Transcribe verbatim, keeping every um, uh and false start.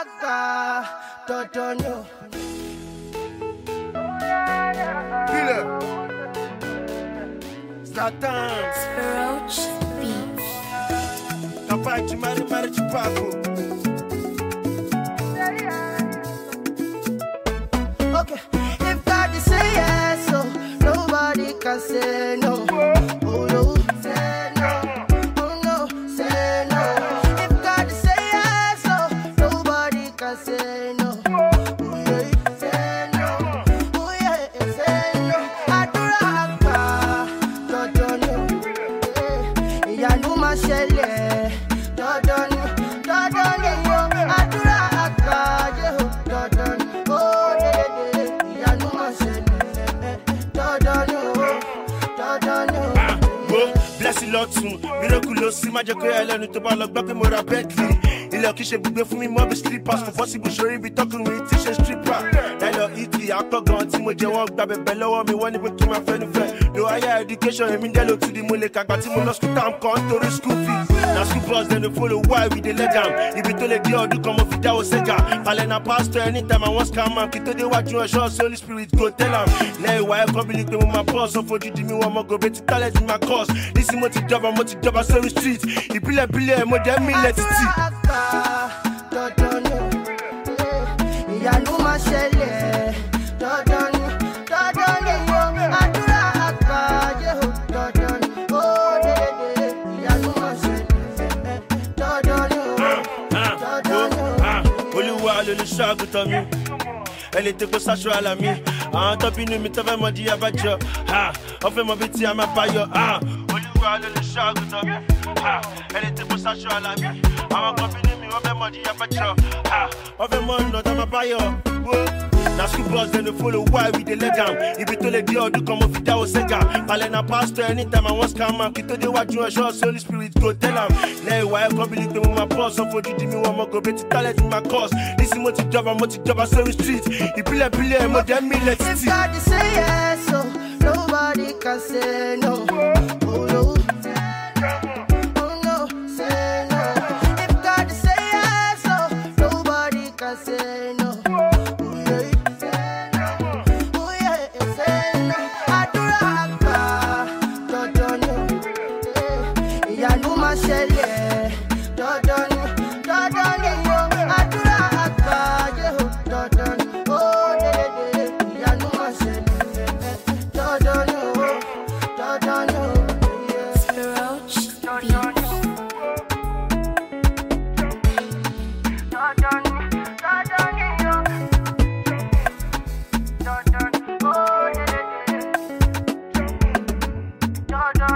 àgbà dandan ni o. Killer. Satan. Roach beat. Capaz mari mari de papo. Okay, if God is say yes, so nobody can say no. Oh no, say no. Oh no, say no. If God is say yes, so nobody can say no. Oh yeah, say no. Oh yeah, say no. Àdúrà àgbà dandan ni o. Ìyanu máa ṣẹlẹ̀ dandan ni, dandan ni o. Àdúrà àgbà jẹ́ o dandan ni. Oh dede, ìyanu máa ṣẹlẹ̀ dandan ni o, dandan ni o. Bless you lọ́tún, miraculous má jẹ́ kó yẹ lẹ́nu tó bá lọ gbọ́ pé mo ra Bentley. Ilẹ̀ kìí ṣe gbígbé fún mi mọ́ bí slippers, kò possible ṣorí ibi tọkùnrin tí ṣe stripper. Láìlọ ìtì àpọ̀ gan tí mo jẹ wọ́n gba bẹ̀bẹ̀ lọ́wọ́ mi, wọ́n ní pé kí n máa fẹ́nu fẹ́. Lo higher education, èmi dẹ́ ló tún di mo lè kàgbà tí mo lọ school time kan torí school fees. Na school bus dem dey follow why we dey leg am. Ibi tó lè dé ọdún kan mo fi dáwọ́ sẹ́gà. Palẹ̀ na pastor anytime I wan scam am. Kí tó dé wájú ọ̀ṣọ́ Holy Spirit go tell am. Lẹ́yìn wáyé kan bí ni pé mo máa bọ́ sọ fojú di mi wọ́n mọ gòbè tí talent ma cause. Nísìnyí mo ti jọba mo ti jọba sórí street. Ìbílẹ̀ bílẹ̀ mo jẹ́ mílẹ̀ títì. Dandan ni, ìyanu máa ṣẹlẹ̀ dandan ni, dandan ni o. Àdúrà àgbà jẹ́ o dandan ni. Ó dédé, ìyanu máa ṣẹlẹ̀ dandan ni o, dandan ni o. Olúwa lolùṣọ́ àgùntàn mi, ẹ lè tẹ́kọ̀ sáṣọ àlà mi. Àwọn tó bínú mi tó fẹ́ mọ di abájọ, ọ fẹ́ mọ bí tí a máa bá yọ. Olúwa lolùṣọ́ àgùntàn mi, ẹ lè tẹ́kọ̀ sáṣọ àlà mi. Àwọn kan bínú mi wọ́n fẹ́ mọ di abájọ, ọ fẹ́ mọ ọ̀nà tó máa bá yọ. Na school bus dem dey follow why we dey leg am. Ibi tó lè dé ọdún kan mo fi dáwọ́ sẹ́gà. Palẹ̀ na pastor anytime I wan scam am. Kí tó dé wájú ọ̀ṣọ́ Holy Spirit go tell am. Lẹ́yìn wáyé kan bí ni pé mo máa bọ́ sọ fojú di mi wọ́n mọ gòbè tí talent ma cause. Nísìnyí mo ti jọba mo ti jọba sórí street. Ìbílẹ̀ bílẹ̀ mo jẹ́ mílẹ̀ If títì. God is say yes, so nobody can say no. Oh no. Oh no, say no. If God is say yes, so nobody can say no. Oh yeah, say no. Oh yeah, say no. Àdúrà àgbà dandan ni o. Ìyanu máa ṣẹlẹ̀ dandan ni, dandan ni o. Àdúrà àgbà jẹ́ o dandan ni. Ó dédé, ìyanu máa ṣẹlẹ̀ dandan ni o, dandan ni o. Roach beat. Dandan ni, dandan ni o. Dandan ni, ó dédé, dandan.